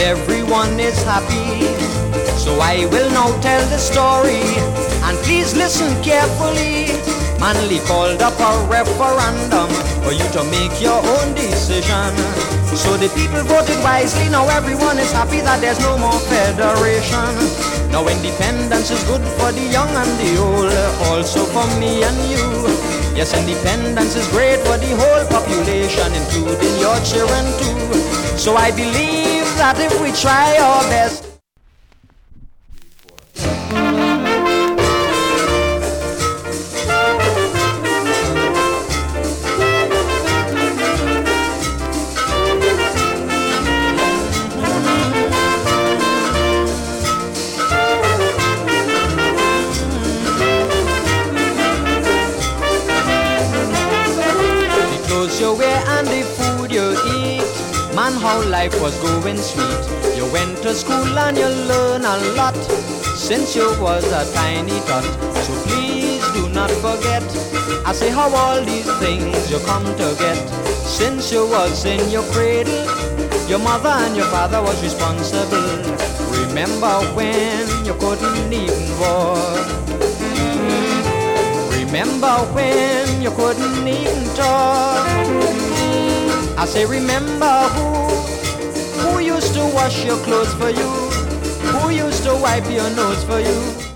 everyone is happy. So I will now tell the story, and please listen carefully. Manly called up a referendum for you to make your own decision. So the people voted wisely, now everyone is happy that there's no more federation. Now independence is good for the young and the old, also for me and you. Yes, independence is great for the whole population, including your children too. So I believe that if we try our best, you wear and the food you eat, man, how life was going sweet. You went to school and you learn a lot since you was a tiny tot. So please do not forget, I say how all these things you come to get. Since you was in your cradle, your mother and your father was responsible. Remember when you couldn't even walk? Remember when you couldn't even talk? I say remember who used to wash your clothes for you, who used to wipe your nose for you.